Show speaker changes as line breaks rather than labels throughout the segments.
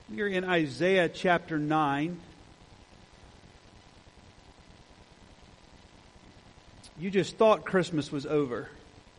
We're in Isaiah chapter 9. You just thought Christmas was over.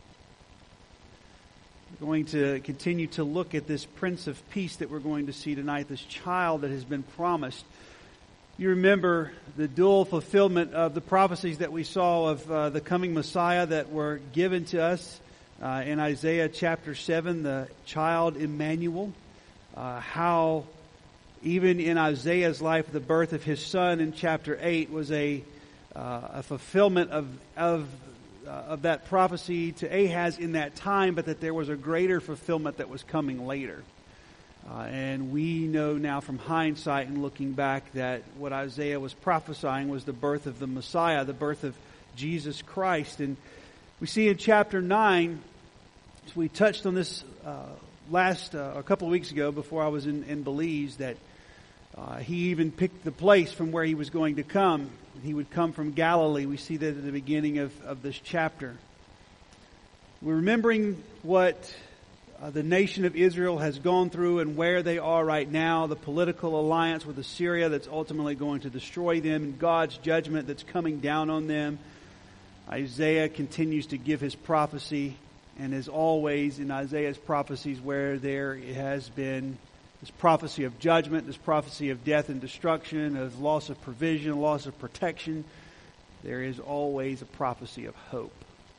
We're going to continue to look at this Prince of Peace that we're going to see tonight, this child that has been promised. You remember the dual fulfillment of the prophecies that we saw of the coming Messiah that were given to us in Isaiah chapter 7, the child Emmanuel. How even in Isaiah's life, the birth of his son in chapter 8 was a fulfillment of that prophecy to Ahaz in that time, but that there was a greater fulfillment that was coming later. And we know now from hindsight and looking back that what Isaiah was prophesying was the birth of the Messiah, the birth of Jesus Christ. And we see in chapter 9, as we touched on this a couple of weeks ago before I was in Belize, that he even picked the place from where he was going to come. He would come from Galilee. We see that at the beginning of this chapter. We're remembering what the nation of Israel has gone through and where they are right now, the political alliance with Assyria that's ultimately going to destroy them, and God's judgment that's coming down on them. Isaiah continues to give his prophecy, and as always in Isaiah's prophecies where there has been this prophecy of judgment, this prophecy of death and destruction, of loss of provision, loss of protection, there is always a prophecy of hope.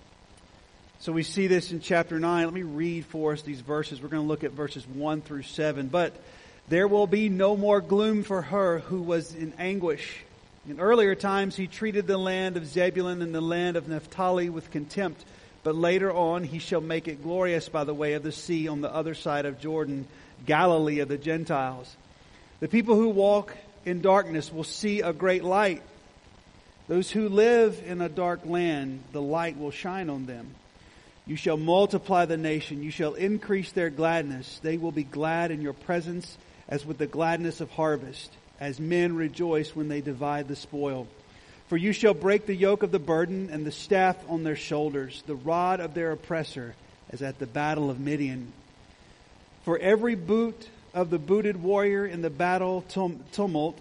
So we see this in chapter 9. Let me read for us these verses. We're going to look at verses 1 through 7. But there will be no more gloom for her who was in anguish. In earlier times he treated the land of Zebulun and the land of Naphtali with contempt. But later on he shall make it glorious by the way of the sea on the other side of Jordan, Galilee of the Gentiles. The people who walk in darkness will see a great light. Those who live in a dark land, the light will shine on them. You shall multiply the nation. You shall increase their gladness. They will be glad in your presence as with the gladness of harvest, as men rejoice when they divide the spoil. For you shall break the yoke of the burden and the staff on their shoulders, the rod of their oppressor, as at the battle of Midian. For every boot of the booted warrior in the battle tumult,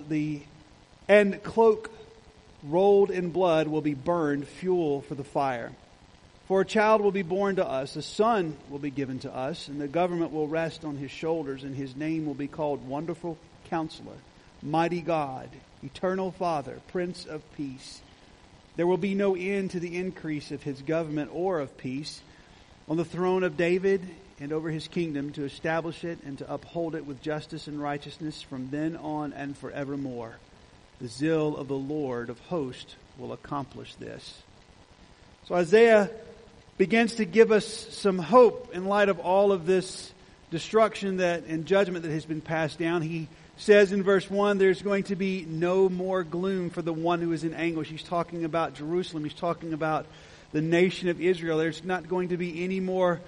and cloak rolled in blood will be burned, fuel for the fire. For a child will be born to us, a son will be given to us, and the government will rest on his shoulders, and his name will be called Wonderful Counselor, Mighty God, Eternal Father, Prince of Peace. There will be no end to the increase of his government or of peace on the throne of David and over his kingdom, to establish it and to uphold it with justice and righteousness from then on and forevermore. The zeal of the Lord of hosts will accomplish this. So Isaiah begins to give us some hope in light of all of this destruction and judgment that has been passed down. He says in verse 1, there's going to be no more gloom for the one who is in anguish. He's talking about Jerusalem. He's talking about the nation of Israel. There's not going to be any more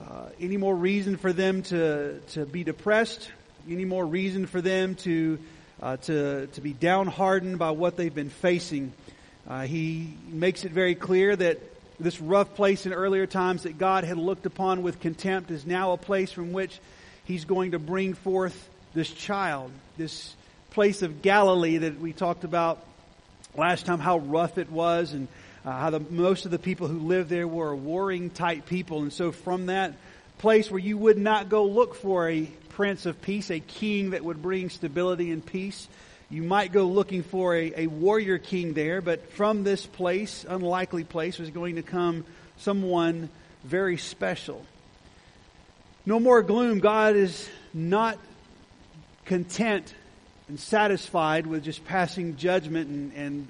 reason for them to be depressed, any more reason for them to be downhearted by what they've been facing. He makes it very clear that this rough place in earlier times that God had looked upon with contempt is now a place from which He's going to bring forth this child, this place of Galilee that we talked about last time, how rough it was, and how most of the people who lived there were warring type people. And so from that place where you would not go look for a Prince of Peace, a king that would bring stability and peace, you might go looking for a warrior king there, but from this place, unlikely place, was going to come someone very special. No more gloom. God is not content and satisfied with just passing judgment and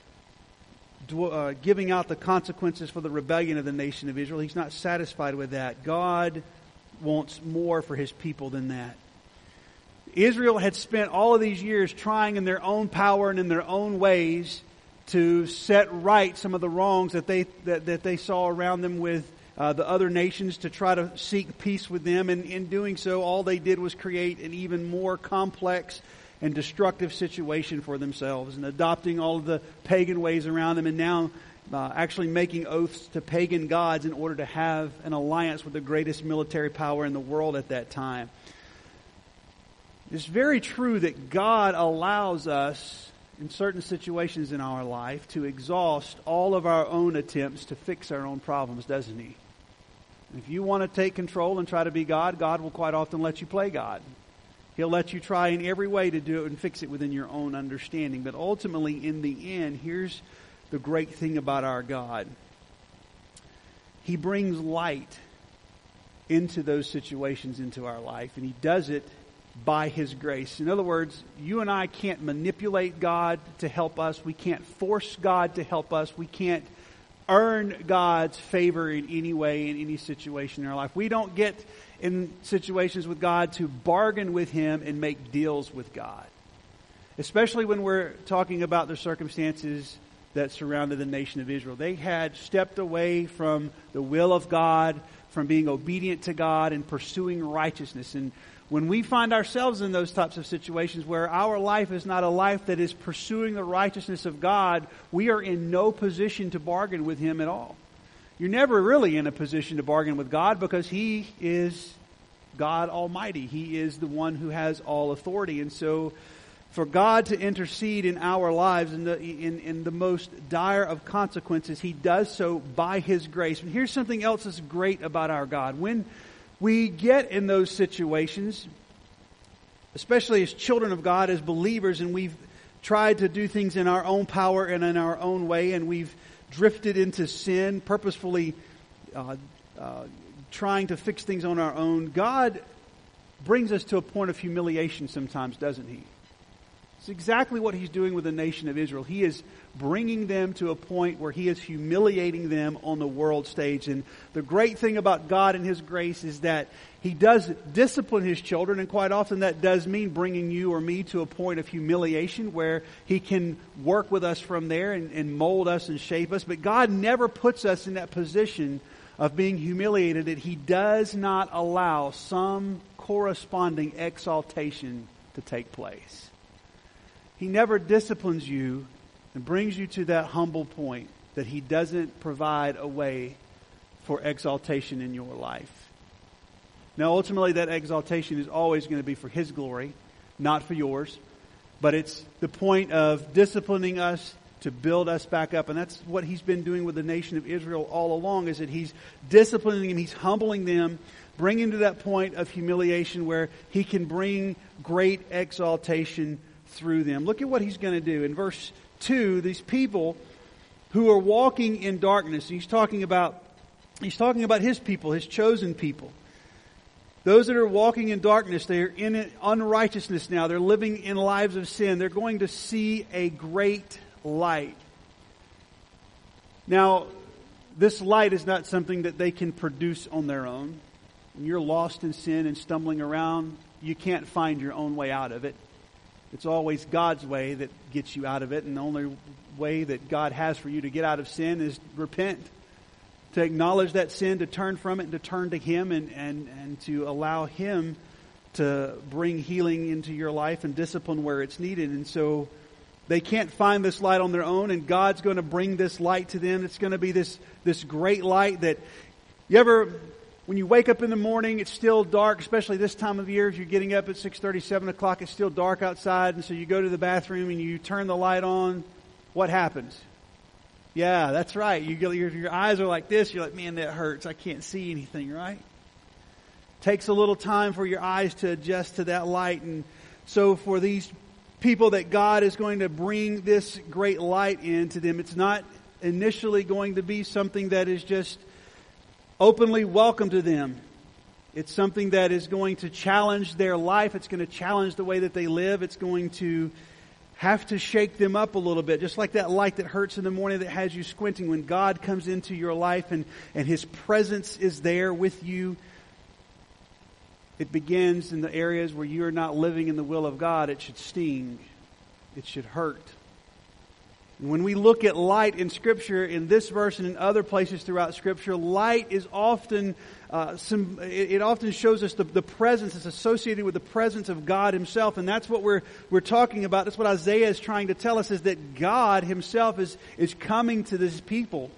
giving out the consequences for the rebellion of the nation of Israel. He's not satisfied with that. God wants more for His people than that. Israel had spent all of these years trying in their own power and in their own ways to set right some of the wrongs that they saw around them with the other nations, to try to seek peace with them. And in doing so, all they did was create an even more complex and destructive situation for themselves, and adopting all of the pagan ways around them, and now actually making oaths to pagan gods in order to have an alliance with the greatest military power in the world at that time. It's very true that God allows us in certain situations in our life to exhaust all of our own attempts to fix our own problems, doesn't He? If you want to take control and try to be God, God will quite often let you play God. He'll let you try in every way to do it and fix it within your own understanding. But ultimately, in the end, here's the great thing about our God. He brings light into those situations into our life, and He does it by His grace. In other words, you and I can't manipulate God to help us. We can't force God to help us. We can't earn God's favor in any way, in any situation in our life. We don't get in situations with God to bargain with Him and make deals with God. Especially when we're talking about the circumstances that surrounded the nation of Israel. They had stepped away from the will of God, from being obedient to God and pursuing righteousness. And when we find ourselves in those types of situations where our life is not a life that is pursuing the righteousness of God, we are in no position to bargain with Him at all. You're never really in a position to bargain with God because He is God Almighty. He is the one who has all authority. And so for God to intercede in our lives in the most dire of consequences, He does so by His grace. And here's something else that's great about our God. When we get in those situations, especially as children of God, as believers, and we've tried to do things in our own power and in our own way, and we've drifted into sin, purposefully trying to fix things on our own, God brings us to a point of humiliation sometimes, doesn't He? It's exactly what He's doing with the nation of Israel. He is bringing them to a point where He is humiliating them on the world stage. And the great thing about God and His grace is that He does discipline His children, and quite often that does mean bringing you or me to a point of humiliation where He can work with us from there and mold us and shape us. But God never puts us in that position of being humiliated, that He does not allow some corresponding exaltation to take place. He never disciplines you and brings you to that humble point that He doesn't provide a way for exaltation in your life. Now, ultimately, that exaltation is always going to be for His glory, not for yours. But it's the point of disciplining us to build us back up. And that's what He's been doing with the nation of Israel all along, is that He's disciplining them, He's humbling them, bringing to that point of humiliation where He can bring great exaltation through them. Look at what He's going to do. In verse 2, these people who are walking in darkness, He's talking about His people, His chosen people. Those that are walking in darkness, they are in unrighteousness now. They're living in lives of sin. They're going to see a great light. Now, this light is not something that they can produce on their own. When you're lost in sin and stumbling around, you can't find your own way out of it. It's always God's way that gets you out of it, and the only way that God has for you to get out of sin is repent. To acknowledge that sin, to turn from it, and to turn to Him, and to allow Him to bring healing into your life and discipline where it's needed. And so they can't find this light on their own, and God's going to bring this light to them. It's going to be this great light that when you wake up in the morning, it's still dark, especially this time of year. If you're getting up at 6:30, 7 o'clock, it's still dark outside. And so you go to the bathroom and you turn the light on. What happens? Yeah, that's right. Your eyes are like this. You're like, man, that hurts. I can't see anything, right? Takes a little time for your eyes to adjust to that light. And so for these people that God is going to bring this great light into them, it's not initially going to be something that is just openly welcome to them. It's something that is going to challenge their life. It's going to challenge the way that they live. It's going to have to shake them up a little bit. Just like that light that hurts in the morning that has you squinting. When God comes into your life and His presence is there with you, it begins in the areas where you are not living in the will of God. It should sting. It should hurt. When we look at light in Scripture, in this verse and in other places throughout Scripture, light is often, it often shows us the presence. It's associated with the presence of God Himself. And that's what we're talking about. That's what Isaiah is trying to tell us, is that God Himself is coming to this people.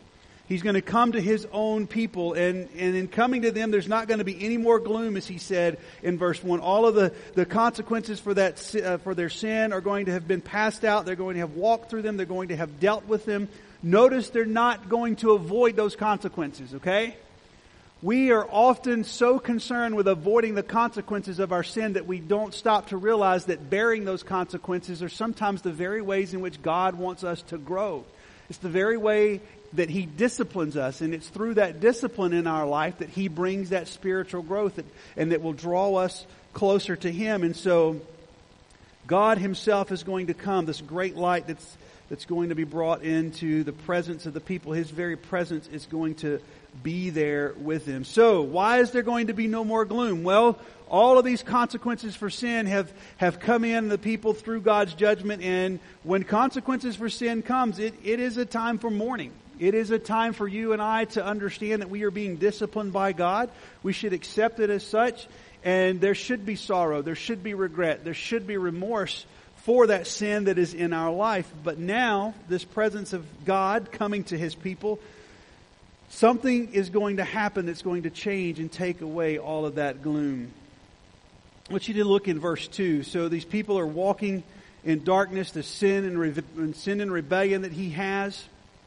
He's going to come to His own people, and in coming to them, there's not going to be any more gloom, as He said in verse 1. All of the consequences for their sin are going to have been passed out. They're going to have walked through them. They're going to have dealt with them. Notice they're not going to avoid those consequences, okay? We are often so concerned with avoiding the consequences of our sin that we don't stop to realize that bearing those consequences are sometimes the very ways in which God wants us to grow. It's the very way that He disciplines us, and it's through that discipline in our life that He brings that spiritual growth and that will draw us closer to Him. And so God Himself is going to come, this great light that's going to be brought into the presence of the people. His very presence is going to be there with them. So, why is there going to be no more gloom? Well, all of these consequences for sin have come in the people through God's judgment, and when consequences for sin comes, it is a time for mourning. It is a time for you and I to understand that we are being disciplined by God. We should accept it as such, and there should be sorrow, there should be regret, there should be remorse for that sin that is in our life. But now, this presence of God coming to His people, something is going to happen that's going to change and take away all of that gloom. I want you to look in verse 2. So these people are walking in darkness, the sin and rebellion that He has,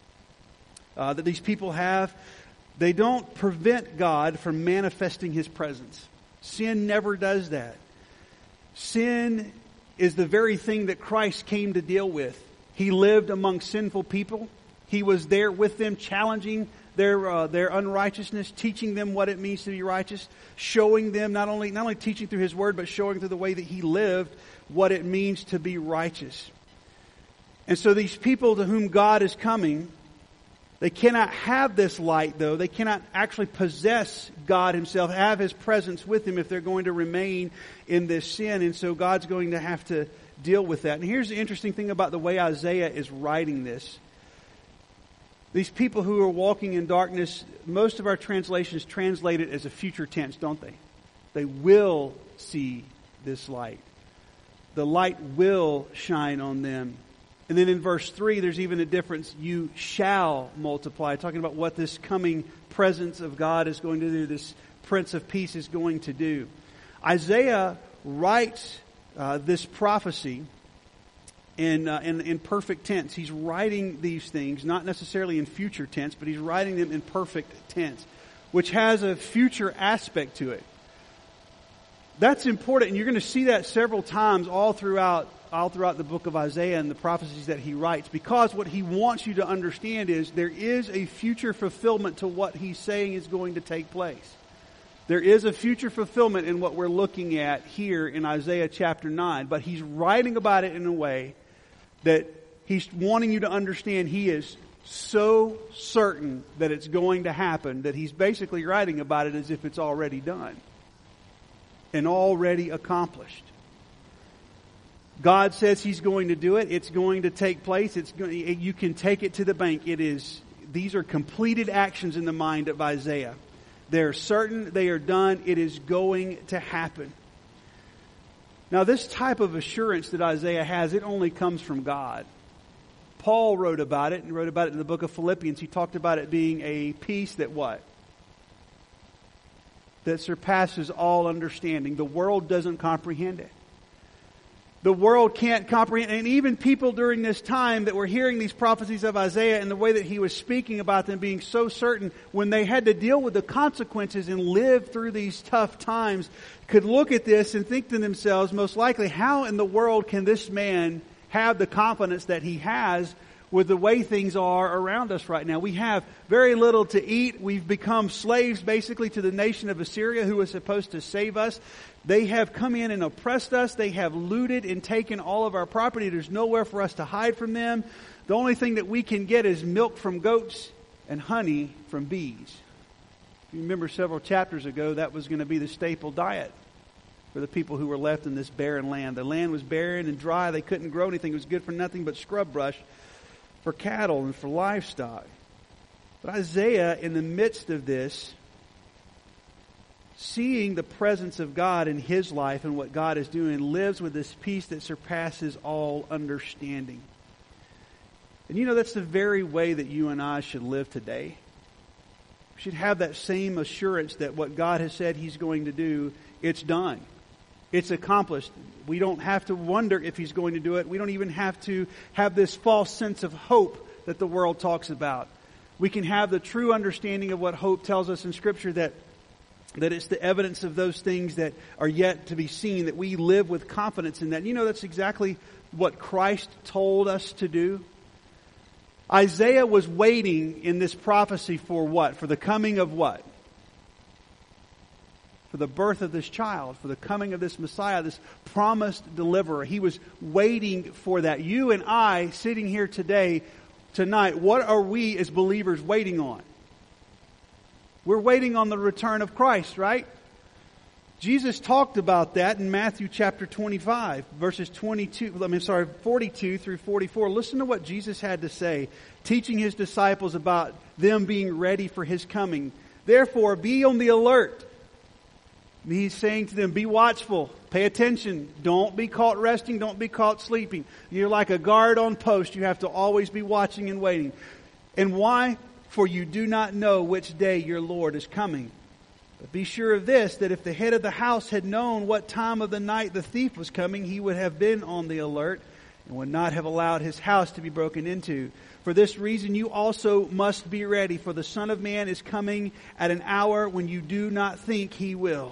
that these people have. They don't prevent God from manifesting His presence. Sin never does that. Sin is the very thing that Christ came to deal with. He lived among sinful people. He was there with them, challenging their unrighteousness, teaching them what it means to be righteous, showing them not only teaching through His Word, but showing through the way that He lived what it means to be righteous. And so these people to whom God is coming, they cannot have this light, though. They cannot actually possess God Himself, have His presence with Him if they're going to remain in this sin. And so God's going to have to deal with that. And here's the interesting thing about the way Isaiah is writing this. These people who are walking in darkness, most of our translations translate it as a future tense, don't they? They will see this light. The light will shine on them. And then in verse 3, there's even a difference. You shall multiply. Talking about what this coming presence of God is going to do. This Prince of Peace is going to do. Isaiah writes this prophecy in perfect tense. He's writing these things, not necessarily in future tense, but he's writing them in perfect tense, which has a future aspect to it. That's important, and you're going to see that several times all throughout the book of Isaiah and the prophecies that he writes, because what he wants you to understand is there is a future fulfillment to what he's saying is going to take place. There is a future fulfillment in what we're looking at here in Isaiah chapter 9, but he's writing about it in a way that he's wanting you to understand he is so certain that it's going to happen that he's basically writing about it as if it's already done and already accomplished. God says He's going to do it. It's going to take place. You can take it to the bank. These are completed actions in the mind of Isaiah. They're certain. They are done. It is going to happen. Now, this type of assurance that Isaiah has, it only comes from God. Paul wrote about it, and wrote about it in the book of Philippians. He talked about it being a peace that what? That surpasses all understanding. The world doesn't comprehend it. The world can't comprehend, and even people during this time that were hearing these prophecies of Isaiah and the way that he was speaking about them being so certain, when they had to deal with the consequences and live through these tough times, could look at this and think to themselves, most likely, how in the world can this man have the confidence that he has with the way things are around us right now? We have very little to eat. We've become slaves basically to the nation of Assyria, who was supposed to save us. They have come in and oppressed us. They have looted and taken all of our property. There's nowhere for us to hide from them. The only thing that we can get is milk from goats and honey from bees. If you remember several chapters ago, that was going to be the staple diet for the people who were left in this barren land. The land was barren and dry. They couldn't grow anything. It was good for nothing but scrub brush for cattle and for livestock. But Isaiah, in the midst of this, seeing the presence of God in his life and what God is doing, lives with this peace that surpasses all understanding. And you know, that's the very way that you and I should live today. We should have that same assurance that what God has said He's going to do, it's done. It's accomplished. We don't have to wonder if He's going to do it. We don't even have to have this false sense of hope that the world talks about. We can have the true understanding of what hope tells us in Scripture, that it's the evidence of those things that are yet to be seen, that we live with confidence in that. You know, that's exactly what Christ told us to do. Isaiah was waiting in this prophecy for what? For the coming of what? For the birth of this child, for the coming of this Messiah, this promised deliverer. He was waiting for that. You and I, sitting here tonight, what are we as believers waiting on? We're waiting on the return of Christ, right? Jesus talked about that in Matthew chapter 25, verses 42 through 44. Listen to what Jesus had to say, teaching His disciples about them being ready for His coming. Therefore, be on the alert. He's saying to them, be watchful, pay attention, don't be caught resting, don't be caught sleeping. You're like a guard on post. You have to always be watching and waiting. And why? For you do not know which day your Lord is coming. But be sure of this, that if the head of the house had known what time of the night the thief was coming, he would have been on the alert and would not have allowed his house to be broken into. For this reason you also must be ready, for the Son of Man is coming at an hour when you do not think He will.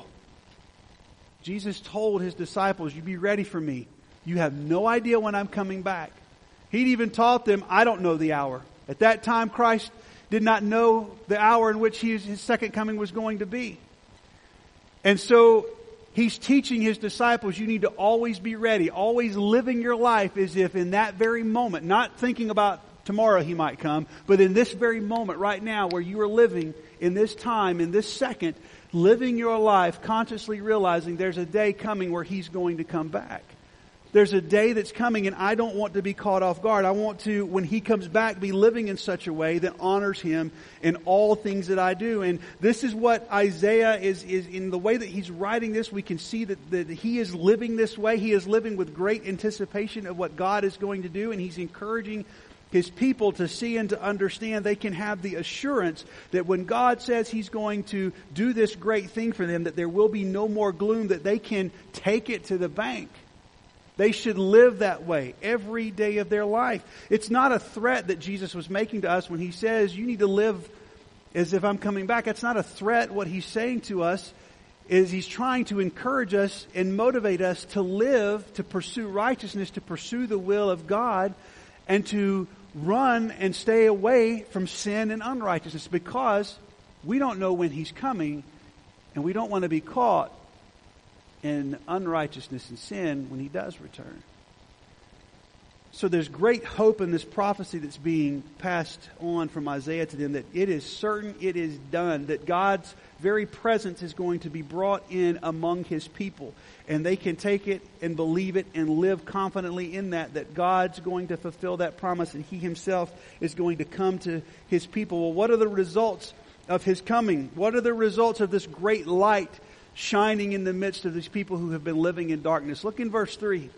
Jesus told His disciples, you be ready for me. You have no idea when I'm coming back. He'd even taught them, I don't know the hour. At that time, Christ did not know the hour in which His second coming was going to be. And so He's teaching His disciples, you need to always be ready, always living your life as if in that very moment, not thinking about tomorrow He might come, but in this very moment right now where you are living in this time, in this second, living your life consciously realizing there's a day coming where He's going to come back. There's a day that's coming, and I don't want to be caught off guard. I want to, when He comes back, be living in such a way that honors Him in all things that I do. And this is what Isaiah is in the way that he's writing this. We can see that he is living this way. He is living with great anticipation of what God is going to do, and he's encouraging His people to see and to understand they can have the assurance that when God says He's going to do this great thing for them, that there will be no more gloom, that they can take it to the bank. They should live that way every day of their life. It's not a threat that Jesus was making to us when He says, you need to live as if I'm coming back. It's not a threat. What He's saying to us is He's trying to encourage us and motivate us to live, to pursue righteousness, to pursue the will of God, and to run and stay away from sin and unrighteousness, because we don't know when He's coming, and we don't want to be caught in unrighteousness and sin when He does return. So there's great hope in this prophecy that's being passed on from Isaiah to them, that it is certain, it is done, that God's very presence is going to be brought in among His people. And they can take it and believe it and live confidently in that God's going to fulfill that promise and He Himself is going to come to His people. Well, what are the results of His coming? What are the results of this great light shining in the midst of these people who have been living in darkness? Look in verse 3.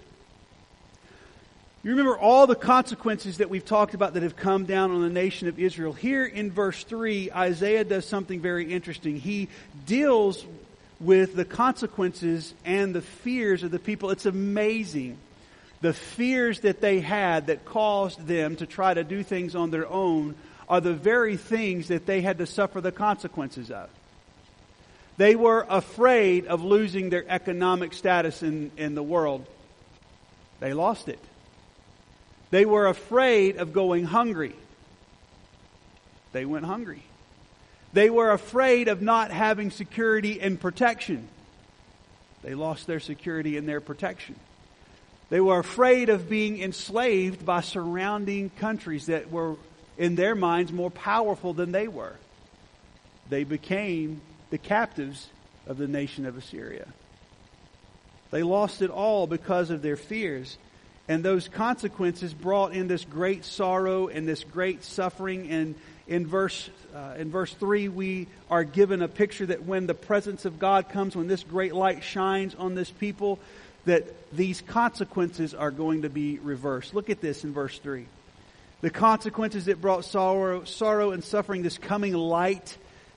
You remember all the consequences that we've talked about that have come down on the nation of Israel. Here in verse 3, Isaiah does something very interesting. He deals with the consequences and the fears of the people. It's amazing. The fears that they had that caused them to try to do things on their own are the very things that they had to suffer the consequences of. They were afraid of losing their economic status in the world. They lost it. They were afraid of going hungry. They went hungry. They were afraid of not having security and protection. They lost their security and their protection. They were afraid of being enslaved by surrounding countries that were, in their minds, more powerful than they were. They became the captives of the nation of Assyria. They lost it all because of their fears. And those consequences brought in this great sorrow and this great suffering. And in verse 3, we are given a picture that when the presence of God comes, when this great light shines on this people, that these consequences are going to be reversed. Look at this in verse 3. The consequences that brought sorrow and suffering, this coming light,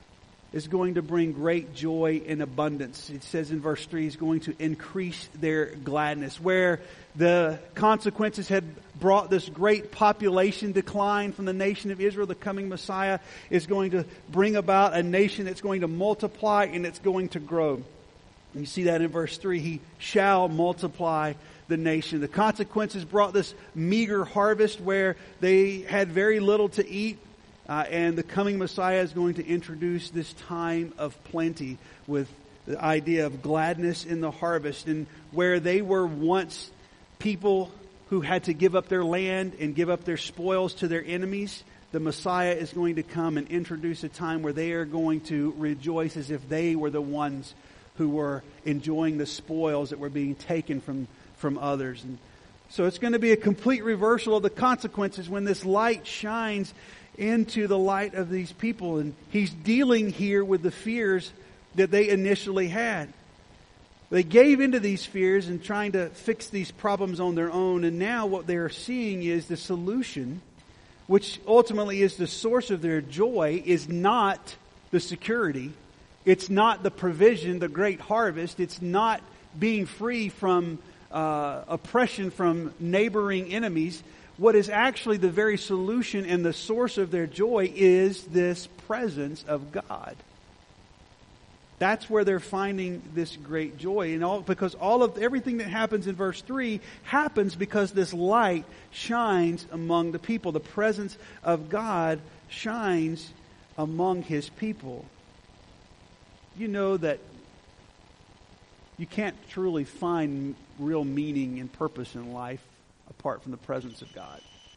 is going to bring great joy and abundance. It says in verse 3, He's going to increase their gladness. Where the consequences had brought this great population decline from the nation of Israel, the coming Messiah is going to bring about a nation that's going to multiply and it's going to grow. And you see that in verse 3, He shall multiply the nation. The consequences brought this meager harvest where they had very little to eat. And the coming Messiah is going to introduce this time of plenty with the idea of gladness in the harvest. And where they were once people who had to give up their land and give up their spoils to their enemies, the Messiah is going to come and introduce a time where they are going to rejoice as if they were the ones who were enjoying the spoils that were being taken from others. And so it's going to be a complete reversal of the consequences when this light shines into the light of these people. And He's dealing here with the fears that they initially had. They gave into these fears and trying to fix these problems on their own. And now what they're seeing is the solution, which ultimately is the source of their joy, is not the security. It's not the provision, the great harvest. It's not being free from oppression from neighboring enemies. What is actually the very solution and the source of their joy is this presence of God. That's where they're finding this great joy. And because everything that happens in verse 3 happens because this light shines among the people. The presence of God shines among His people. You know that you can't truly find real meaning and purpose in life apart from the presence of God.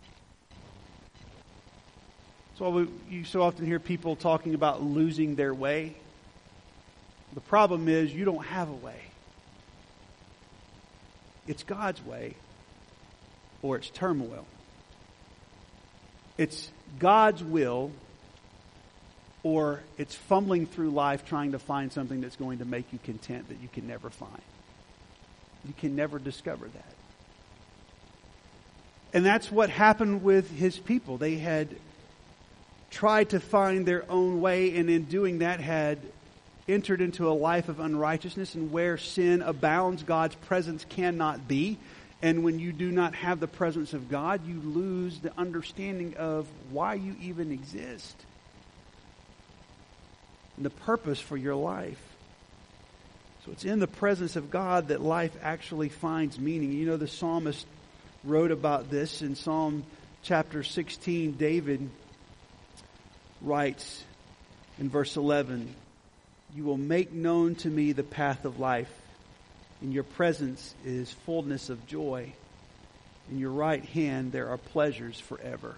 So you so often hear people talking about losing their way. The problem is you don't have a way. It's God's way or it's turmoil. It's God's will or it's fumbling through life trying to find something that's going to make you content that you can never find. You can never discover that. And that's what happened with His people. They had tried to find their own way, and in doing that had entered into a life of unrighteousness. And where sin abounds, God's presence cannot be. And when you do not have the presence of God, you lose the understanding of why you even exist and the purpose for your life. So it's in the presence of God that life actually finds meaning. You know, the psalmist wrote about this in Psalm chapter 16. David writes in verse 11, "You will make known to me the path of life. In your presence is fullness of joy. In your right hand there are pleasures forever."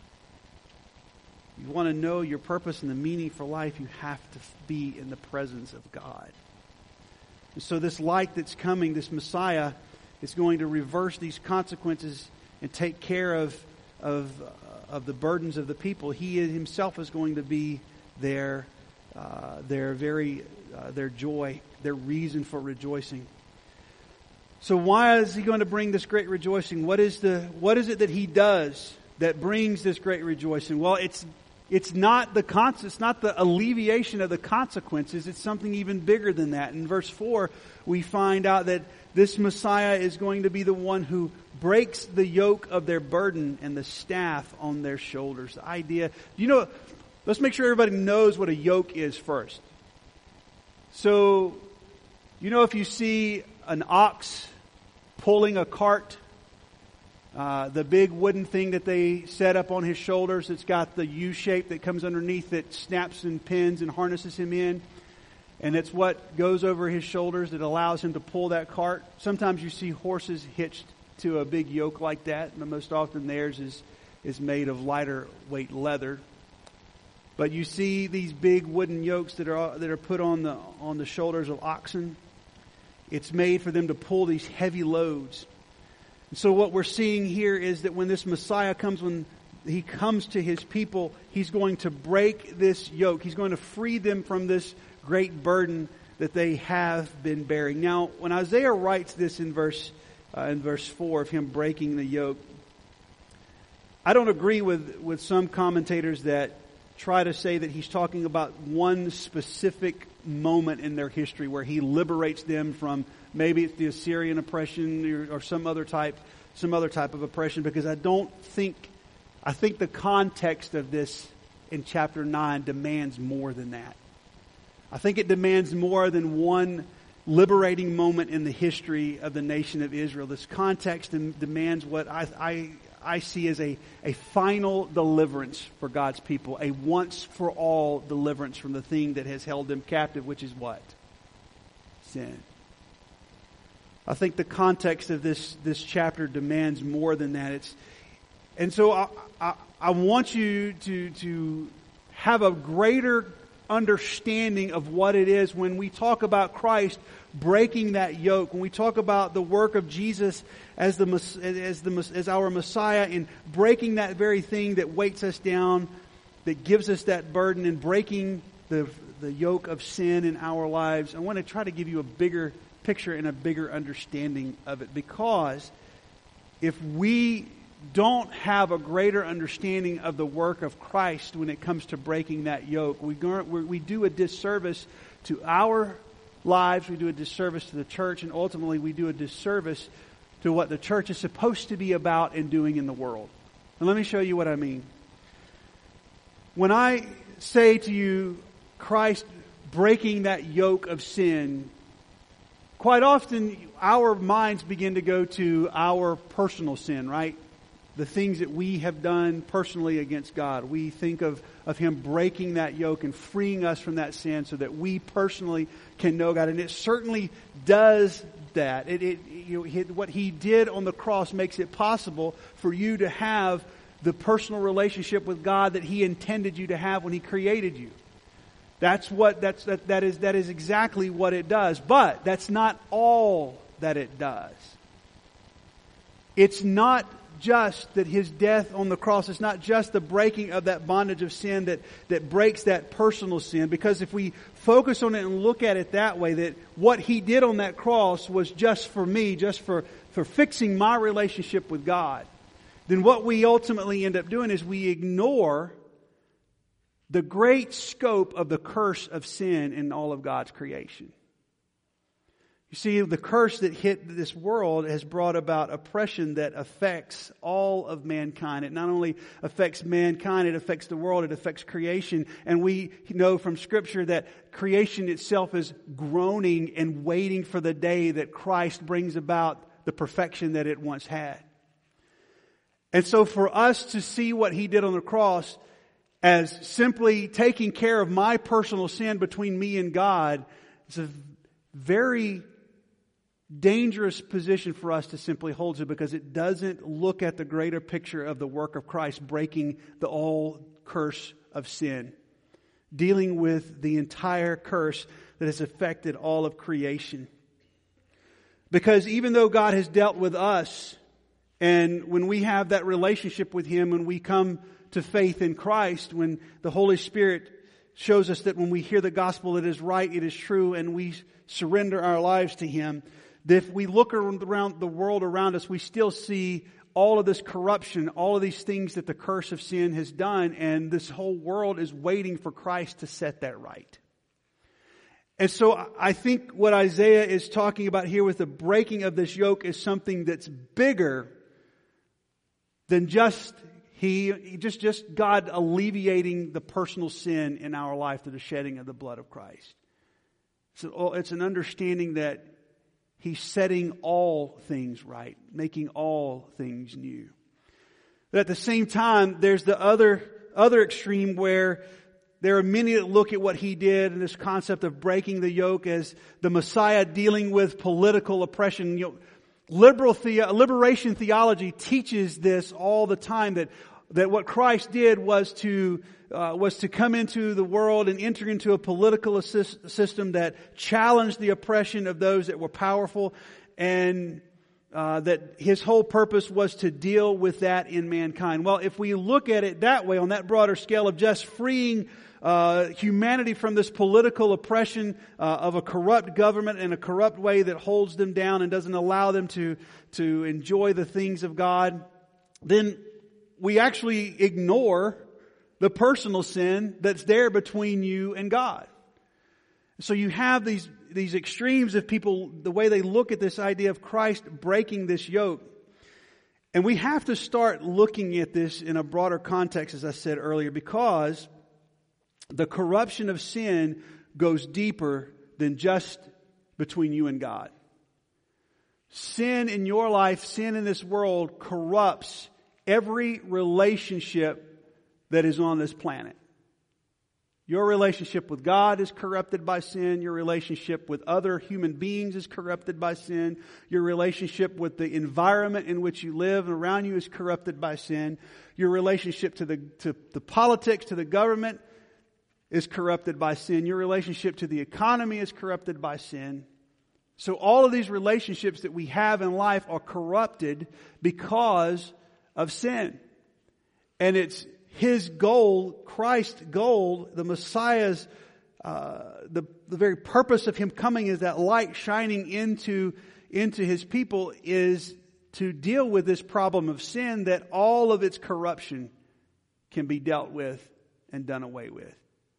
You want to know your purpose and the meaning for life, you have to be in the presence of God. And so this light that's coming, this Messiah, is going to reverse these consequences and take care of the burdens of the people. He Himself is going to be their joy, their reason for rejoicing. So why is He going to bring this great rejoicing? What is it that He does that brings this great rejoicing? Well, it's not the alleviation of the consequences. It's something even bigger than that. In verse 4, we find out that this Messiah is going to be the one who breaks the yoke of their burden and the staff on their shoulders. The idea, let's make sure everybody knows what a yoke is first. So, if you see an ox pulling a cart, the big wooden thing that they set up on his shoulders, it's got the U shape that comes underneath that snaps and pins and harnesses him in. And it's what goes over his shoulders that allows him to pull that cart. Sometimes you see horses hitched to a big yoke like that, but most often theirs is made of lighter weight leather. But you see these big wooden yokes that are put on the shoulders of oxen. It's made for them to pull these heavy loads. And so what we're seeing here is that when this Messiah comes, when He comes to His people, He's going to break this yoke. He's going to free them from this great burden that they have been bearing. Now, when Isaiah writes this in verse 4 of Him breaking the yoke, I don't agree with some commentators that try to say that he's talking about one specific moment in their history where he liberates them from maybe it's the Assyrian oppression or some other type of oppression, because I think the context of this in chapter 9 demands more than that. I think it demands more than one liberating moment in the history of the nation of Israel. This context demands what I see as a final deliverance for God's people, a once-for-all deliverance from the thing that has held them captive, which is what? Sin. I think the context of this chapter demands more than that. So I want you to have a greater understanding of what it is when we talk about Christ breaking that yoke, when we talk about the work of Jesus as our Messiah in breaking that very thing that weights us down, that gives us that burden, and breaking the yoke of sin in our lives. I want to try to give you a bigger picture and a bigger understanding of it, because if we don't have a greater understanding of the work of Christ when it comes to breaking that yoke, we do a disservice to our lives, we do a disservice to the church, and ultimately we do a disservice to what the church is supposed to be about and doing in the world. And let me show you what I mean. When I say to you, Christ breaking that yoke of sin, quite often our minds begin to go to our personal sin, right? The things that we have done personally against God. We think of Him breaking that yoke and freeing us from that sin so that we personally can know God. And it certainly does that. What He did on the cross makes it possible for you to have the personal relationship with God that He intended you to have when He created you. That is exactly what it does. But that's not all that it does. It's not just that His death on the cross, it's not just the breaking of that bondage of sin that breaks that personal sin. Because if we focus on it and look at it that way, that what He did on that cross was just for me, just for fixing my relationship with God, then what we ultimately end up doing is we ignore the great scope of the curse of sin in all of God's creation. You see, the curse that hit this world has brought about oppression that affects all of mankind. It not only affects mankind, it affects the world, it affects creation. And we know from Scripture that creation itself is groaning and waiting for the day that Christ brings about the perfection that it once had. And so for us to see what He did on the cross as simply taking care of my personal sin between me and God, is a very dangerous position for us to simply hold to, because it doesn't look at the greater picture of the work of Christ breaking the all curse of sin, dealing with the entire curse that has affected all of creation. Because even though God has dealt with us, and when we have that relationship with Him, when we come to faith in Christ, when the Holy Spirit shows us that when we hear the gospel, it is right, it is true, and we surrender our lives to Him, that if we look around the world around us, we still see all of this corruption, all of these things that the curse of sin has done, and this whole world is waiting for Christ to set that right. And so I think what Isaiah is talking about here with the breaking of this yoke is something that's bigger than just God alleviating the personal sin in our life through the shedding of the blood of Christ. So it's an understanding that He's setting all things right, making all things new. But at the same time, there's the other extreme where there are many that look at what He did and this concept of breaking the yoke as the Messiah dealing with political oppression. Liberation theology teaches this all the time, that what Christ did was to come into the world and enter into a political system that challenged the oppression of those that were powerful, and that His whole purpose was to deal with that in mankind. Well, if we look at it that way, on that broader scale of just freeing humanity from this political oppression of a corrupt government and a corrupt way that holds them down and doesn't allow them to enjoy the things of God, then we actually ignore the personal sin that's there between you and God. So you have these extremes of people, the way they look at this idea of Christ breaking this yoke. And we have to start looking at this in a broader context, as I said earlier, because the corruption of sin goes deeper than just between you and God. Sin in your life, sin in this world corrupts every relationship that is on this planet. Your relationship with God is corrupted by sin. Your relationship with other human beings is corrupted by sin. Your relationship with the environment in which you live and around you is corrupted by sin. Your relationship to the politics, to the government is corrupted by sin. Your relationship to the economy is corrupted by sin. So all of these relationships that we have in life are corrupted because of sin. And it's His goal, Christ's goal, the Messiah's, the very purpose of Him coming is that light shining into His people is to deal with this problem of sin, that all of its corruption can be dealt with and done away with.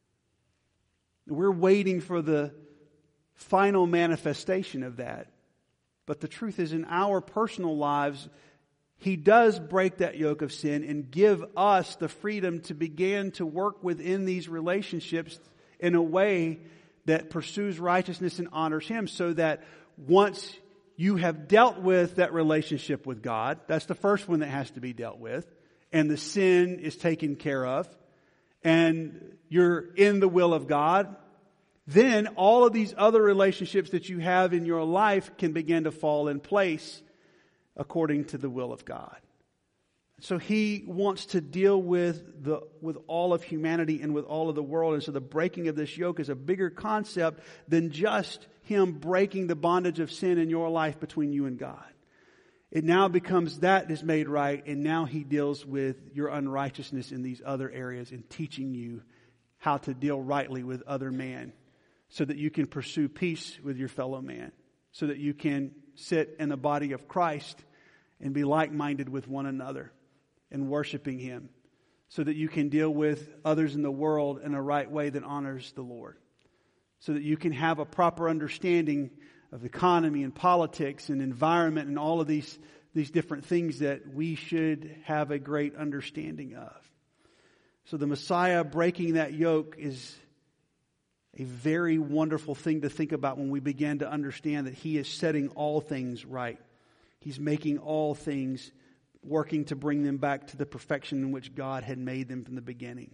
We're waiting for the final manifestation of that. But the truth is, in our personal lives, He does break that yoke of sin and give us the freedom to begin to work within these relationships in a way that pursues righteousness and honors Him, so that once you have dealt with that relationship with God, that's the first one that has to be dealt with, and the sin is taken care of, and you're in the will of God, then all of these other relationships that you have in your life can begin to fall in place according to the will of God. So He wants to deal with all of humanity and with all of the world. And so the breaking of this yoke is a bigger concept than just Him breaking the bondage of sin in your life between you and God. It now becomes that is made right, and now He deals with your unrighteousness in these other areas and teaching you how to deal rightly with other man, so that you can pursue peace with your fellow man, so that you can sit in the body of Christ and be like-minded with one another and worshiping Him, so that you can deal with others in the world in a right way that honors the Lord, so that you can have a proper understanding of economy and politics and environment and all of these different things that we should have a great understanding of. So the Messiah breaking that yoke is a very wonderful thing to think about when we begin to understand that He is setting all things right. He's making all things, working to bring them back to the perfection in which God had made them from the beginning.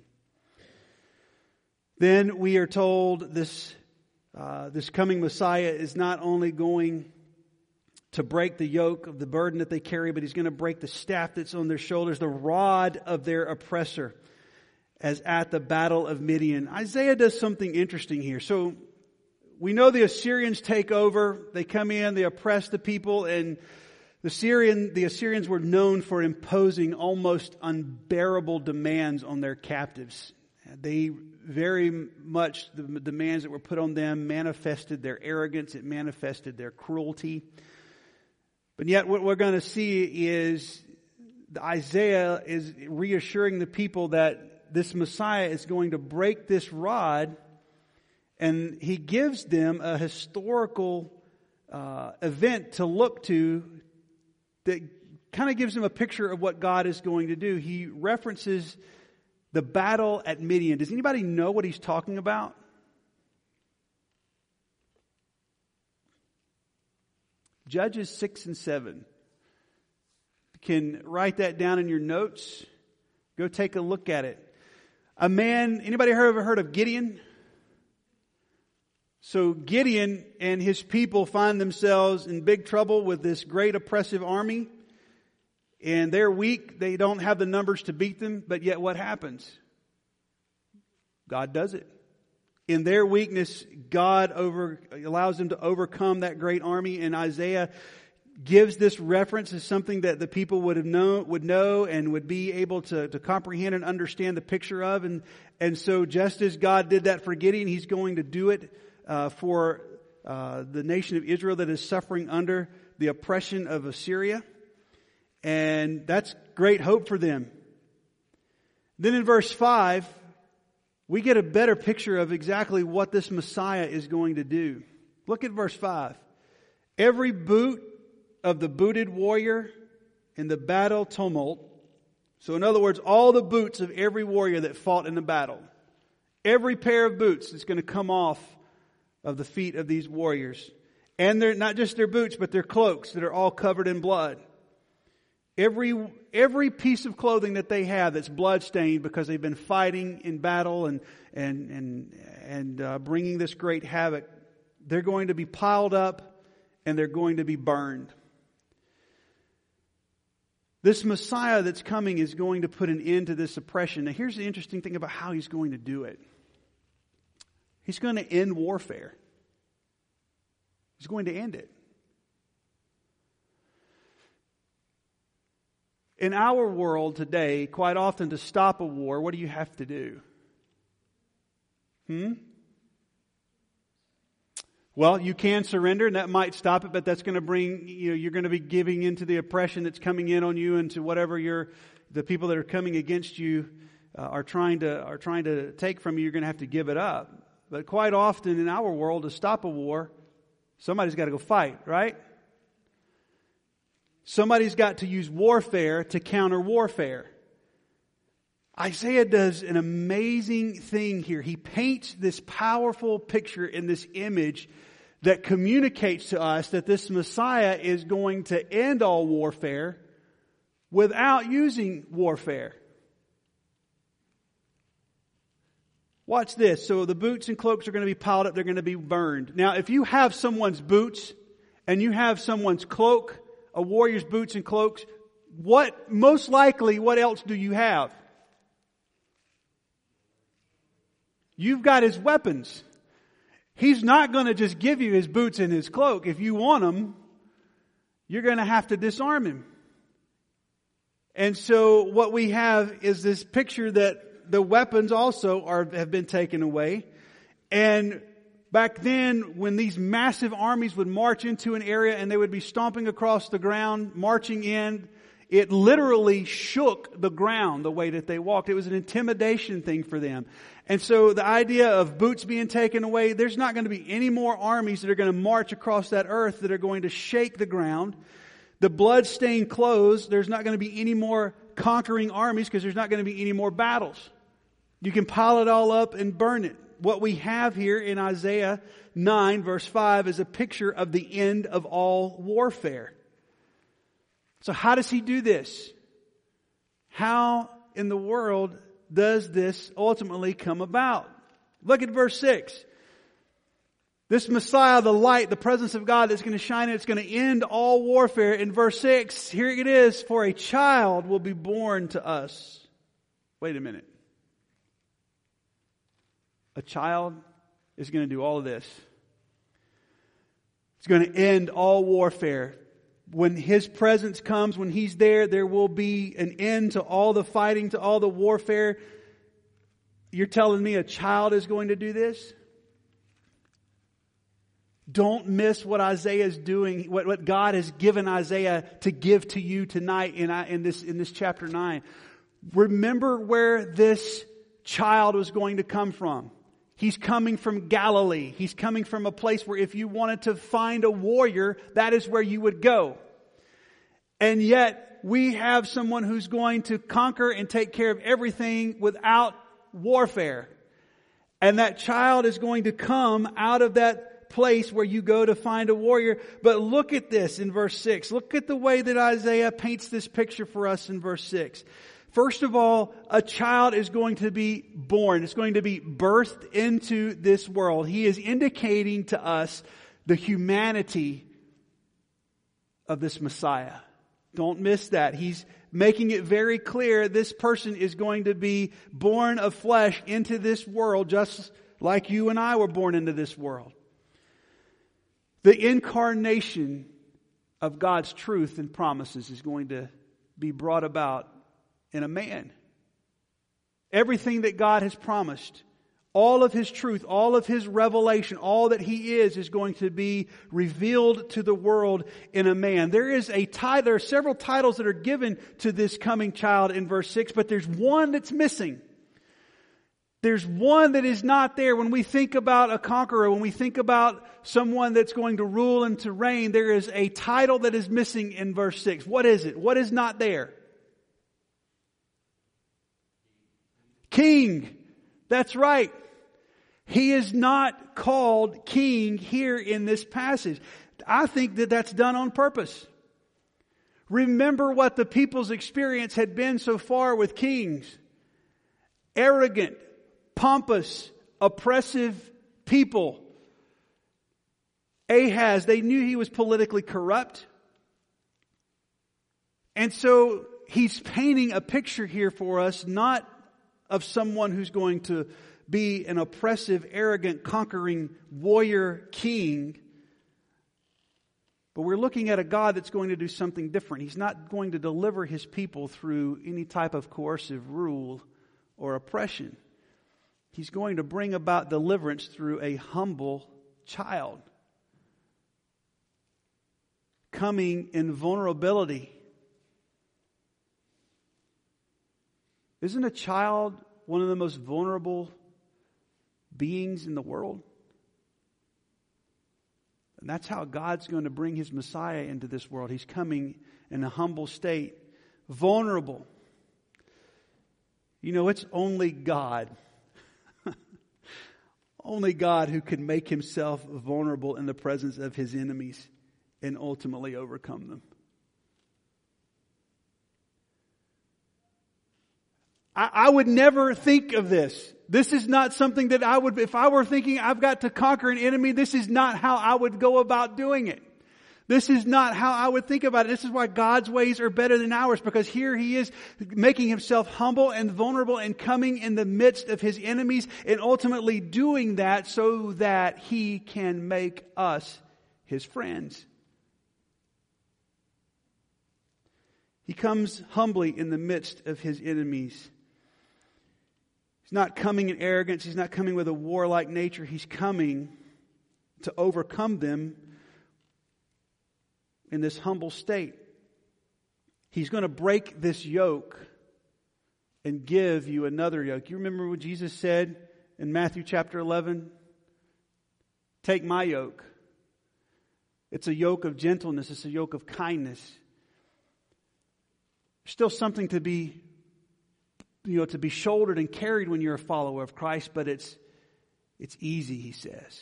Then we are told this coming Messiah is not only going to break the yoke of the burden that they carry, but He's going to break the staff that's on their shoulders, the rod of their oppressor, as at the battle of Midian. Isaiah does something interesting here. So we know the Assyrians take over. They come in, they oppress the people, and the Assyrians were known for imposing almost unbearable demands on their captives. They very much, the demands that were put on them manifested their arrogance. It manifested their cruelty. But yet what we're going to see is Isaiah is reassuring the people that this Messiah is going to break this rod, and he gives them a historical event to look to that kind of gives them a picture of what God is going to do. He references the battle at Midian. Does anybody know what he's talking about? Judges 6 and 7. You can write that down in your notes. Go take a look at it. A man, anybody ever heard of Gideon? So Gideon and his people find themselves in big trouble with this great oppressive army. And they're weak. They don't have the numbers to beat them. But yet what happens? God does it. In their weakness, God allows them to overcome that great army. And Isaiah gives this reference as something that the people would know and would be able to comprehend and understand the picture of. And so just as God did that for Gideon, He's going to do it for the nation of Israel that is suffering under the oppression of Assyria. And that's great hope for them. Then in verse 5, we get a better picture of exactly what this Messiah is going to do. Look at verse 5. Every boot of the booted warrior in the battle tumult. So in other words, all the boots of every warrior that fought in the battle. Every pair of boots that's going to come off of the feet of these warriors. And they're not just their boots, but their cloaks that are all covered in blood. Every piece of clothing that they have that's bloodstained because they've been fighting in battle and bringing this great havoc, they're going to be piled up and they're going to be burned. This Messiah that's coming is going to put an end to this oppression. Now here's the interesting thing about how He's going to do it. He's going to end warfare. He's going to end it. In our world today, quite often to stop a war, what do you have to do? Well, you can surrender and that might stop it, but that's going to bring, you're going to be giving into the oppression that's coming in on you and to whatever the people that are coming against you are trying to take from you. You're going to have to give it up. But quite often in our world, to stop a war, somebody's got to go fight, right? Somebody's got to use warfare to counter warfare. Isaiah does an amazing thing here. He paints this powerful picture in this image that communicates to us that this Messiah is going to end all warfare without using warfare. Watch this. So the boots and cloaks are going to be piled up. They're going to be burned. Now, if you have someone's boots and you have someone's cloak, a warrior's boots and cloaks, what else do you have? You've got his weapons. He's not going to just give you his boots and his cloak. If you want them, you're going to have to disarm him. And so what we have is this picture that the weapons also have been taken away. And back then, when these massive armies would march into an area and they would be stomping across the ground, marching in, it literally shook the ground the way that they walked. It was an intimidation thing for them. And so the idea of boots being taken away, there's not going to be any more armies that are going to march across that earth that are going to shake the ground. The blood-stained clothes, there's not going to be any more conquering armies because there's not going to be any more battles. You can pile it all up and burn it. What we have here in Isaiah 9 verse 5 is a picture of the end of all warfare. So how does He do this? How in the world does this ultimately come about? Look at verse 6. This Messiah, the light, the presence of God that's going to shine, it's going to end all warfare. In verse 6, here it is, for a child will be born to us. Wait a minute. A child is going to do all of this. It's going to end all warfare. When His presence comes, when He's there, there will be an end to all the fighting, to all the warfare. You're telling me a child is going to do this? Don't miss what Isaiah is doing, what God has given Isaiah to give to you tonight in this chapter 9. Remember where this child was going to come from. He's coming from Galilee. He's coming from a place where if you wanted to find a warrior, that is where you would go. And yet, we have someone who's going to conquer and take care of everything without warfare. And that child is going to come out of that place where you go to find a warrior. But look at this in verse 6. Look at the way that Isaiah paints this picture for us in verse 6. First of all, a child is going to be born. It's going to be birthed into this world. He is indicating to us the humanity of this Messiah. Don't miss that. He's making it very clear this person is going to be born of flesh into this world just like you and I were born into this world. The incarnation of God's truth and promises is going to be brought about in a man. Everything that God has promised, All of His truth, all of His revelation, all that He is going to be revealed to the world in a man. There are several titles that are given to this coming child in verse 6, but there's one that's missing. There's one that is not there. When we think about a conqueror, when we think about someone that's going to rule and to reign, there is a title that is missing in verse 6. What is it? What is not there? King. That's right. He is not called king here in this passage. I think that that's done on purpose. Remember what the people's experience had been so far with kings. Arrogant, pompous, oppressive people. Ahaz, they knew he was politically corrupt. And so he's painting a picture here for us, not of someone who's going to be an oppressive, arrogant, conquering warrior king. But we're looking at a God that's going to do something different. He's not going to deliver His people through any type of coercive rule or oppression. He's going to bring about deliverance through a humble child, coming in vulnerability. Isn't a child one of the most vulnerable beings in the world? And that's how God's going to bring His Messiah into this world. He's coming in a humble state, vulnerable. You know, it's only God. Only God who can make Himself vulnerable in the presence of His enemies and ultimately overcome them. I would never think of this. This is not something that I would, if I were thinking I've got to conquer an enemy, this is not how I would go about doing it. This is not how I would think about it. This is why God's ways are better than ours, because here He is making Himself humble and vulnerable and coming in the midst of His enemies and ultimately doing that so that He can make us His friends. He comes humbly in the midst of His enemies. He's not coming in arrogance. He's not coming with a warlike nature. He's coming to overcome them in this humble state. He's going to break this yoke and give you another yoke. You remember what Jesus said in Matthew chapter 11? Take my yoke. It's a yoke of gentleness. It's a yoke of kindness. There's still something to be shouldered and carried when you're a follower of Christ, but it's easy, He says.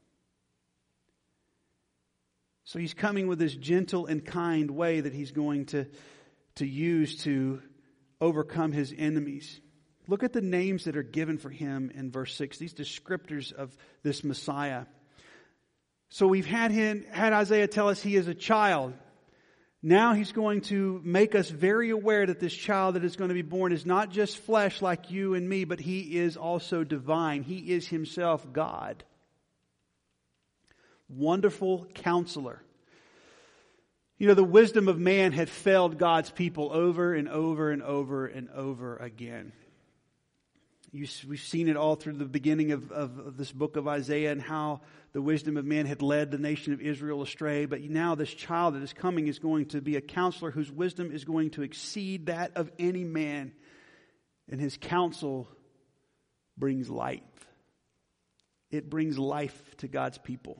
So He's coming with this gentle and kind way that He's going to use to overcome His enemies. Look at the names that are given for Him in verse 6, these descriptors of this Messiah. So we've had Isaiah tell us He is a child. Now He's going to make us very aware that this child that is going to be born is not just flesh like you and me, but He is also divine. He is Himself God. Wonderful Counselor. You know, the wisdom of man had failed God's people over and over and over and over again. We've seen it all through the beginning of this book of Isaiah and how the wisdom of man had led the nation of Israel astray. But now this child that is coming is going to be a counselor whose wisdom is going to exceed that of any man. And His counsel brings life. It brings life to God's people.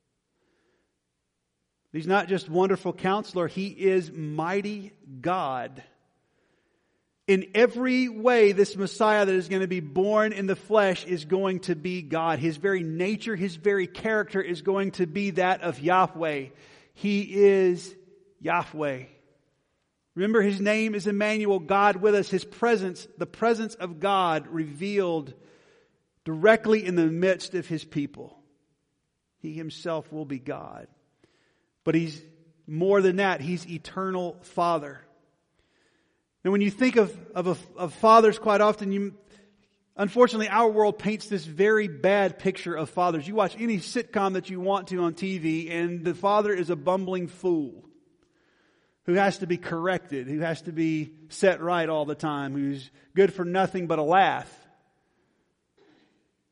He's not just wonderful Counselor. He is mighty God. In every way, this Messiah that is going to be born in the flesh is going to be God. His very nature, His very character is going to be that of Yahweh. He is Yahweh. Remember, His name is Emmanuel, God with us. His presence, the presence of God revealed directly in the midst of His people. He Himself will be God. But He's more than that. He's eternal Father. And when you think of fathers, quite often, unfortunately, our world paints this very bad picture of fathers. You watch any sitcom that you want to on TV, and the father is a bumbling fool who has to be corrected, who has to be set right all the time, who's good for nothing but a laugh.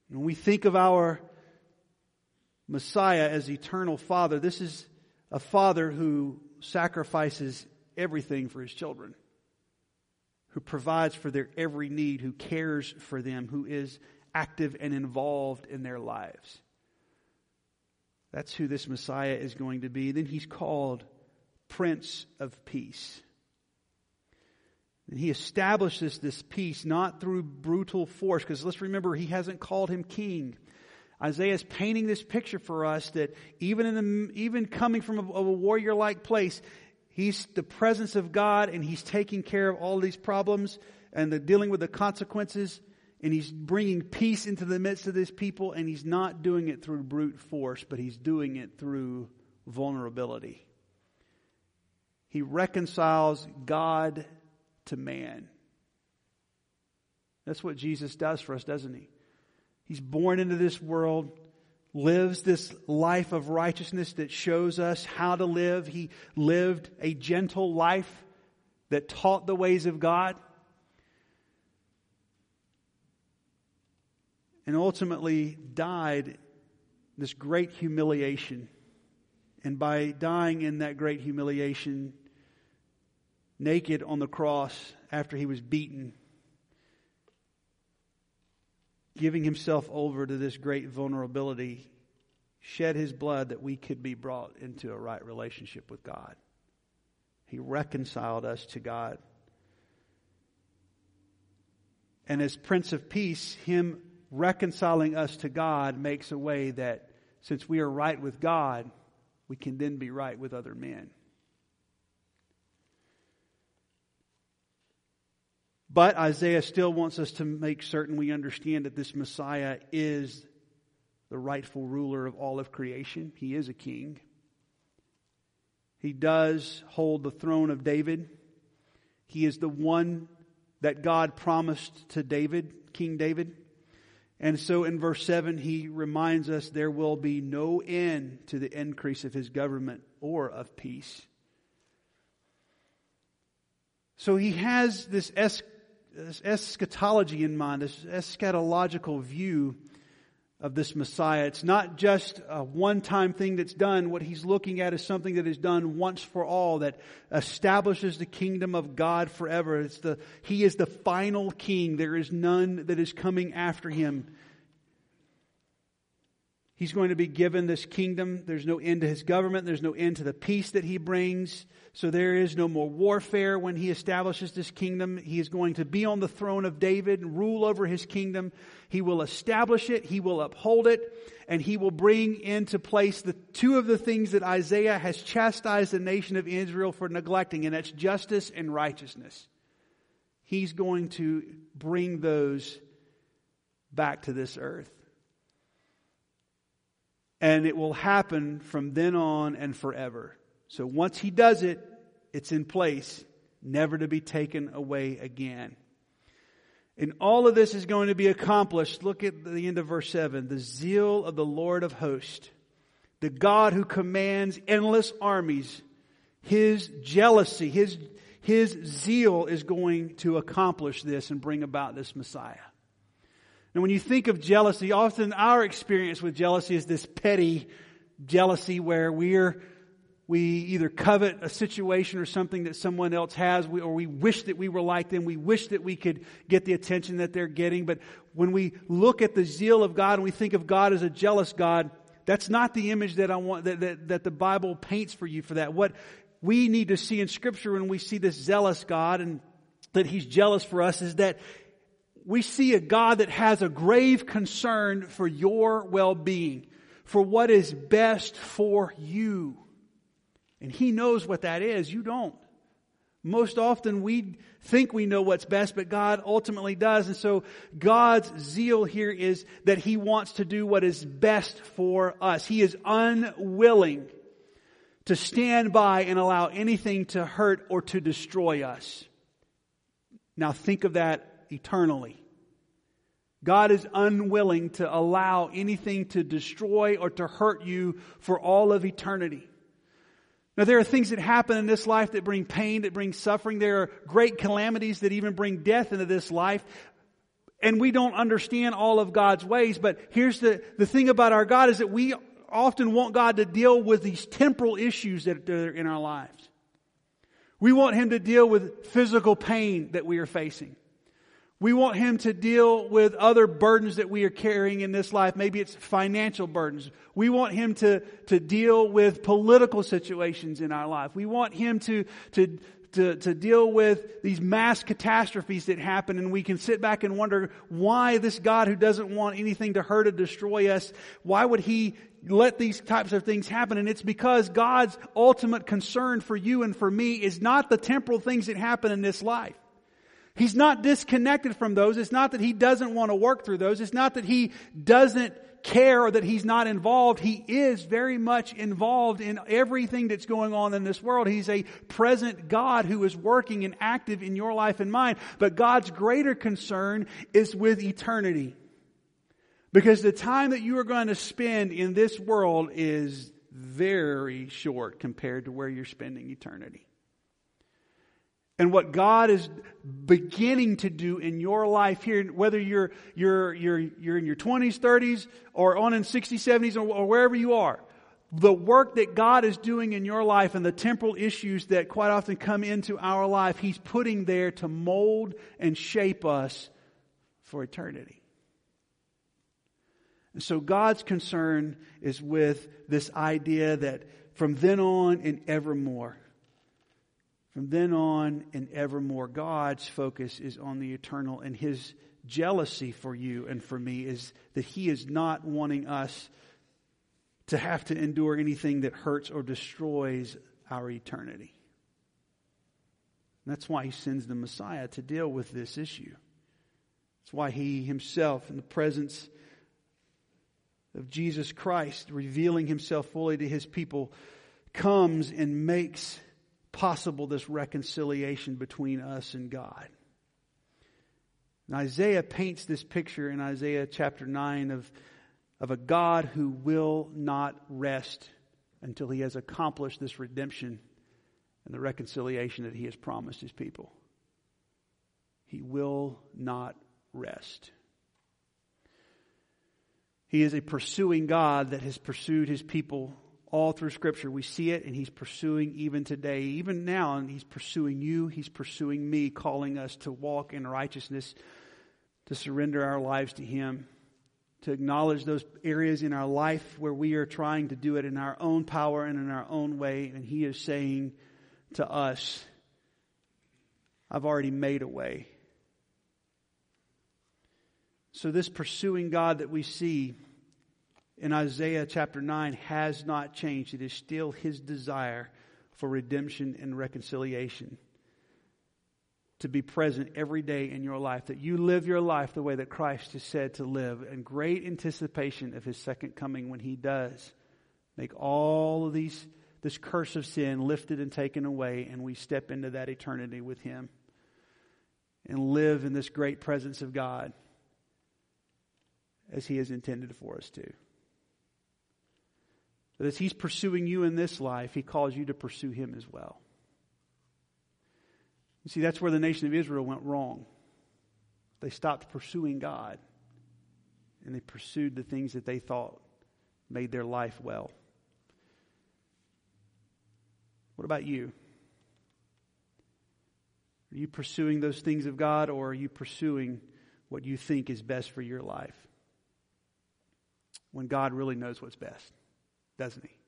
When we think of our Messiah as eternal Father, this is a Father who sacrifices everything for His children, who provides for their every need, who cares for them, who is active and involved in their lives. That's who this Messiah is going to be. Then He's called Prince of Peace. And He establishes this peace not through brutal force, because let's remember, He hasn't called Him king. Isaiah is painting this picture for us that even coming from a warrior-like place, He's the presence of God, and He's taking care of all these problems and dealing with the consequences, and He's bringing peace into the midst of this people, and He's not doing it through brute force, but He's doing it through vulnerability. He reconciles God to man. That's what Jesus does for us, doesn't He? He's born into this world, lives this life of righteousness that shows us how to live. He lived a gentle life that taught the ways of God. And ultimately died this great humiliation. And by dying in that great humiliation, naked on the cross after He was beaten, giving Himself over to this great vulnerability, shed His blood that we could be brought into a right relationship with God. He reconciled us to God. And as Prince of Peace, Him reconciling us to God makes a way that since we are right with God, we can then be right with other men. But Isaiah still wants us to make certain we understand that this Messiah is the rightful ruler of all of creation. He is a king. He does hold the throne of David. He is the one that God promised to David, King David. And so in verse 7, he reminds us there will be no end to the increase of His government or of peace. So he has this eschatology in mind, this eschatological view of this Messiah. It's not just a one-time thing that's done. What He's looking at is something that is done once for all, that establishes the kingdom of God forever. He is the final king. There is none that is coming after Him. He's going to be given this kingdom. There's no end to His government. There's no end to the peace that He brings. So there is no more warfare when He establishes this kingdom. He is going to be on the throne of David and rule over His kingdom. He will establish it. He will uphold it. And He will bring into place the two of the things that Isaiah has chastised the nation of Israel for neglecting, and that's justice and righteousness. He's going to bring those back to this earth. And it will happen from then on and forever. So once He does it, it's in place, never to be taken away again. And all of this is going to be accomplished. Look at the end of verse 7. The zeal of the Lord of hosts, the God who commands endless armies, His jealousy, His zeal is going to accomplish this and bring about this Messiah. And when you think of jealousy, often our experience with jealousy is this petty jealousy where we either covet a situation or something that someone else has, or we wish that we were like them. We wish that we could get the attention that they're getting. But when we look at the zeal of God and we think of God as a jealous God, that's not the image that I want that the Bible paints for you for that. What we need to see in Scripture when we see this zealous God and that He's jealous for us is that we see a God that has a grave concern for your well-being, for what is best for you. And He knows what that is. You don't. Most often we think we know what's best, but God ultimately does. And so God's zeal here is that He wants to do what is best for us. He is unwilling to stand by and allow anything to hurt or to destroy us. Now think of that eternally. God is unwilling to allow anything to destroy or to hurt you for all of eternity. Now there are things that happen in this life that bring pain, that bring suffering. There are great calamities that even bring death into this life. And we don't understand all of God's ways, but here's the thing about our God is that we often want God to deal with these temporal issues that are in our lives. We want Him to deal with physical pain that we are facing. We want Him to deal with other burdens that we are carrying in this life. Maybe it's financial burdens. We want Him to deal with political situations in our life. We want Him to deal with these mass catastrophes that happen, and we can sit back and wonder why this God who doesn't want anything to hurt or destroy us, why would He let these types of things happen? And it's because God's ultimate concern for you and for me is not the temporal things that happen in this life. He's not disconnected from those. It's not that He doesn't want to work through those. It's not that He doesn't care or that He's not involved. He is very much involved in everything that's going on in this world. He's a present God who is working and active in your life and mine. But God's greater concern is with eternity. Because the time that you are going to spend in this world is very short compared to where you're spending eternity. And what God is beginning to do in your life here, whether you're in your 20s, 30s, or on in 60s, 70s, or wherever you are, the work that God is doing in your life and the temporal issues that quite often come into our life, He's putting there to mold and shape us for eternity. And so God's concern is with this idea that from then on and evermore, God's focus is on the eternal, and His jealousy for you and for me is that He is not wanting us to have to endure anything that hurts or destroys our eternity. And that's why He sends the Messiah to deal with this issue. That's why He Himself, in the presence of Jesus Christ, revealing Himself fully to His people, comes and makes possible this reconciliation between us and God. And Isaiah paints this picture in Isaiah chapter 9 of a God who will not rest until He has accomplished this redemption and the reconciliation that He has promised His people. He will not rest. He is a pursuing God that has pursued His people all through Scripture. We see it, and He's pursuing even today, even now, and He's pursuing you, He's pursuing me, calling us to walk in righteousness, to surrender our lives to Him, to acknowledge those areas in our life where we are trying to do it in our own power and in our own way, and He is saying to us, I've already made a way. So this pursuing God that we see in Isaiah chapter 9 has not changed. It is still His desire for redemption and reconciliation to be present every day in your life, that you live your life the way that Christ has said to live, in great anticipation of His second coming, when He does make all of this curse of sin lifted and taken away, and we step into that eternity with Him and live in this great presence of God as He has intended for us to. But as He's pursuing you in this life, He calls you to pursue Him as well. You see, that's where the nation of Israel went wrong. They stopped pursuing God, and they pursued the things that they thought made their life well. What about you? Are you pursuing those things of God, or are you pursuing what you think is best for your life? When God really knows what's best, doesn't He?